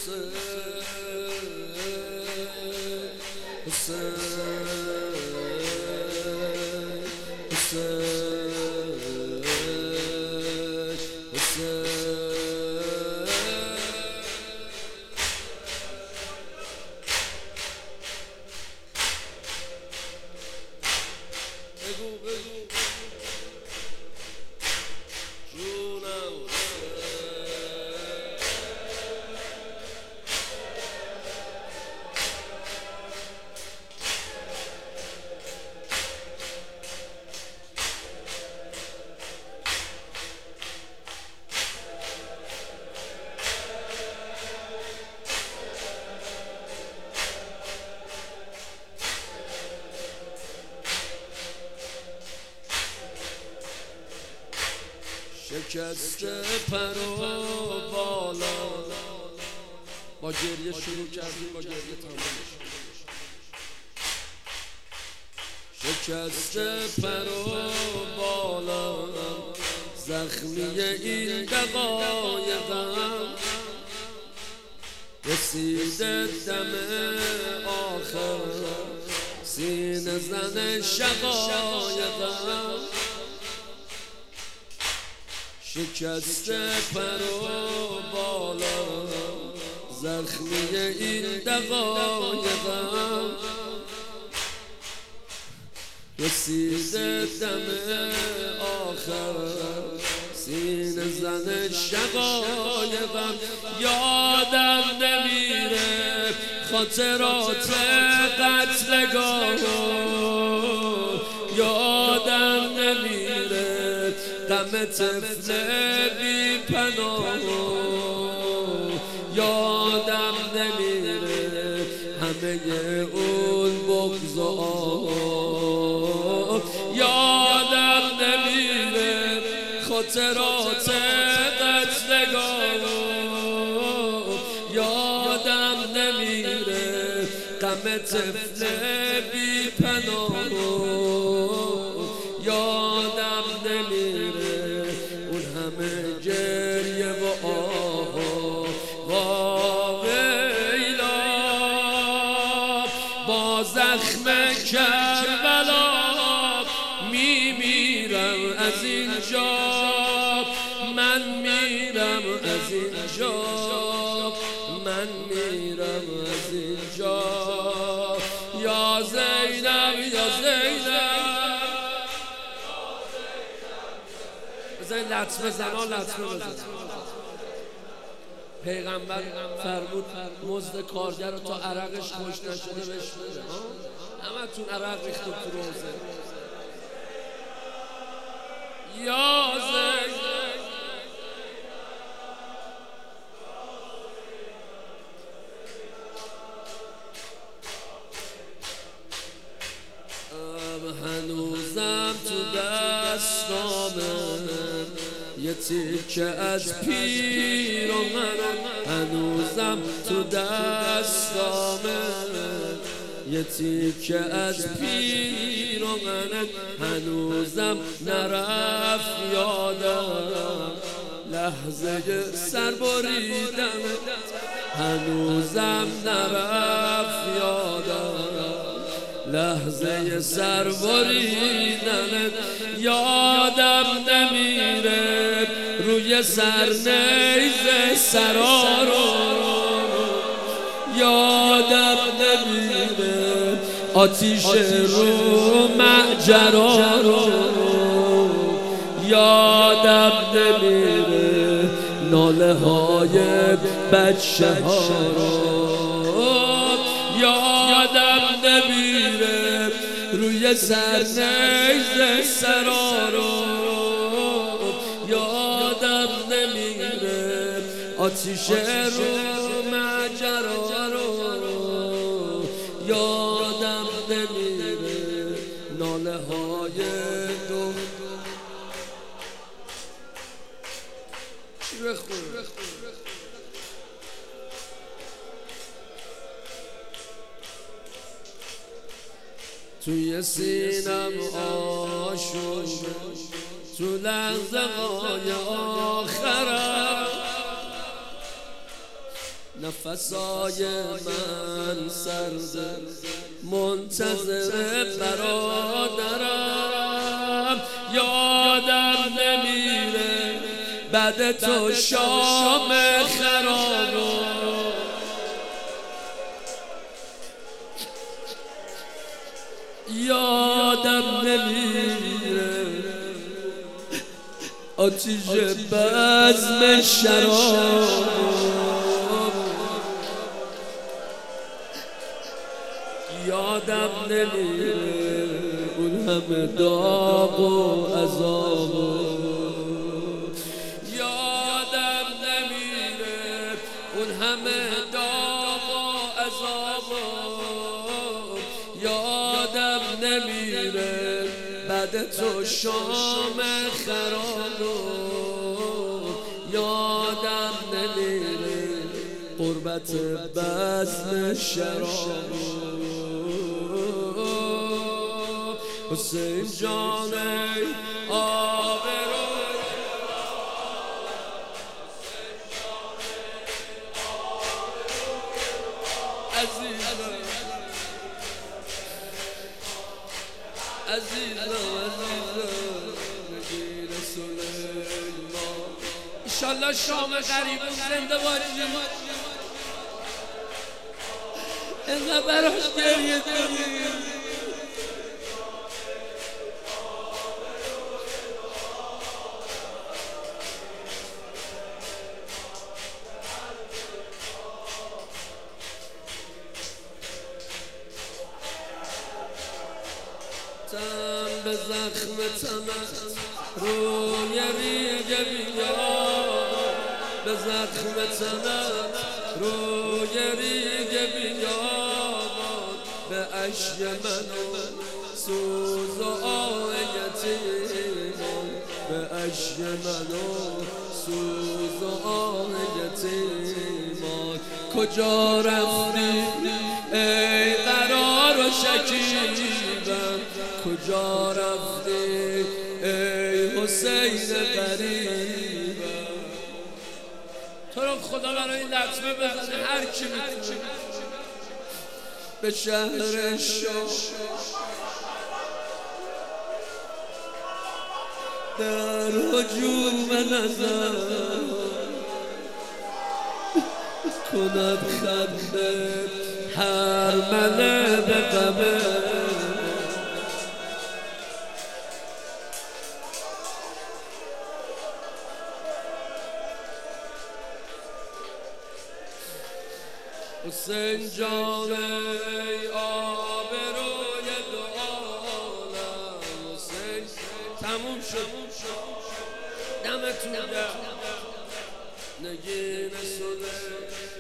شکست پر و بالا با گریه شروع کردیم، با گریه تمام شد. شکست پر و بالا زخمی این دقایقم، رسیده دم آخر سینه زن شقایقم. شکست پر و بالا زخمی این دقایقم، رسیده دم آخر سینه زن شقایقم. یادم نمیره خاطرات قتلگاه، یادم نمیره غم طفل بی پناه، یادم نمیره همه اون بغض و آه، یادم نمیره خاطرات قتلگاه، یادم نمیره غم طفل بی پناه، یادم نمیره اون همه گریه و آه و ویلا. با زخم کربلا میمیرم از اینجا، من میرم از اینجا، من میرم از اینجا. یا زینب یا زینب، بزنید لطمه زنان لطمه بزن. پیغمبر فرمود مزد کارگر رو تا عرقش خوش نشده بهش بده. همه تون عرق ریخته تو روزه. یا زینب هنوزم تو دستامه یه تیکه از پیراهن، هنوزم تو دستامه یه تیکه از پیراهن، هنوزم نرفت یادم لحظه سر بریدن، هنوزم نرفت یادم لحظه سر بریدن. یادم نمیره روی سر نیزه سرا رو، یادم نمیره آتیش رو معجرا رو، یادم نمیره ناله های بچه ها رو، یادم نمیره روی سر نیزه سرا رو، یادم نمیره آتیش رو ماجرا رو، یادم نمیره ناله های دو. چی بخور؟ توی سینم آشوب تو لحظه های آخرم، نفسای من سرده منتظر برادرم، یادم نمیره بعد تو شام خرابو، یادم نمیره آتیش بزم شراب، یادم نمیره اون همه داغ و عذاب، یادم نمیره اون همه داغ و عذاب، یادم نمیره بعد تو شام خراب، یادم نمیره قربت بزم شراب. حسین جان ای آبروی عزیزم نگین سلیمان، انشالله شام غریبون زنده باشی، اینقدر براش گریه کنی. تن به زخم تنت روی ریگ بیا، به زخم تنت روی ریگ بیا، به اشک منو سوز و آه یتیمان، به اشک منو سوز و آه یتیمان. کجا رفتی ای قرار و شکیبم، کجا رفتی ای حسین غریبم. تو رو خدا برای این لطمه بزنه هر کی میتونه به شهر شام در هجوم نظر کند خنده هر مله به غمه. حسین جان ای آبروی دو عالم، حسین تموم شد دمتون گرم. نگین سلیمان